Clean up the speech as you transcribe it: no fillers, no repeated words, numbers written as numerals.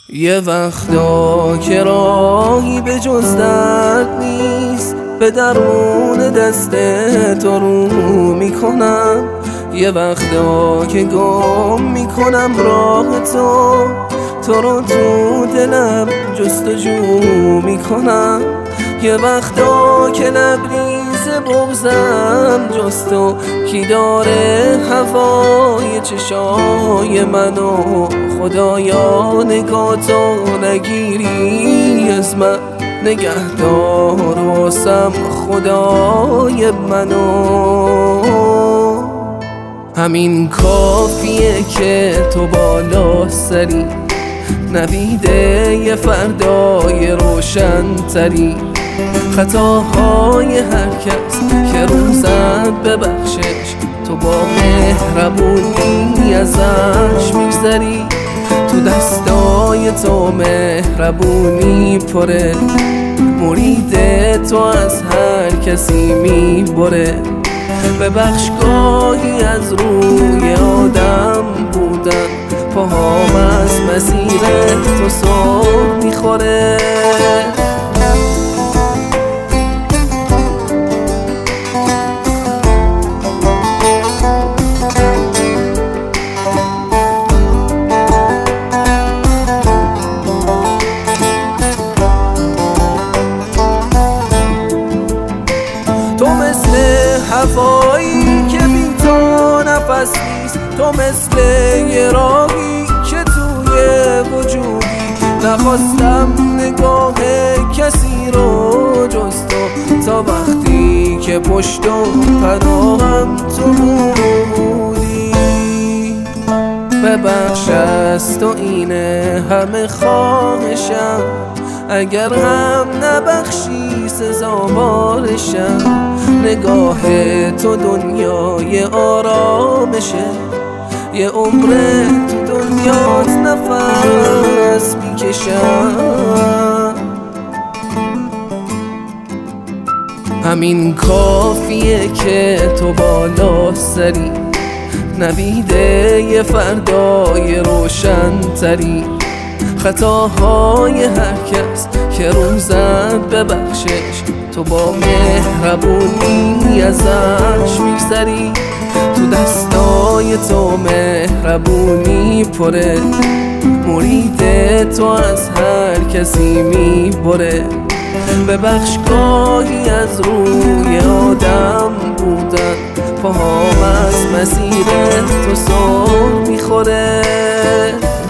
یه وقتا که راهی به جز درد نیست، به درون دست تو رو میکنم. یه وقتا که گم میکنم راه تو رو تو دلم جستجو میکنم. یه وقتا که لبریز بغضم جز تو، کی داره هوای چشای منو؟ خدایا نگاتو نگیری از من، نگهدار واسم خدای منو. همین کافیه که تو بالا سری، نویده یه فردای روشن تری. خطاهای هر کس که روزت ببخشش، تو با مهربونی ازش میگذری. تو دستای تو مهربونی پره، مرید تو از هر کسی میبره. ببخش گاهی از روی آدم بودن، پاهام از مسیر تو سر میخوره. تو مثل هوایی که بی تو نفس نیست، تو مثل یه راهی که توی وجودی. نخواستم نگاه کسی رو جز تو، تا وقتی که پشت و پناهم تو بودی. ببخش از تو اینه همه خواهشم، اگر هم نبخشی سزاوارشم. نگاه تو دنیای آرامشه، یه عمر تو دنیات نفس میکشم. همین کافیه که تو بالا سری، نویده یه فردای روشن تری. خطاهای هر کس که روزت ببخشش، تو با مهربونی ازش میگذری. تو دستای تو مهربونی پره، مرید تو از هر کسی میبره. ببخش گاهی از روی آدم بودن، پاهام از مسیر تو سر میخوره.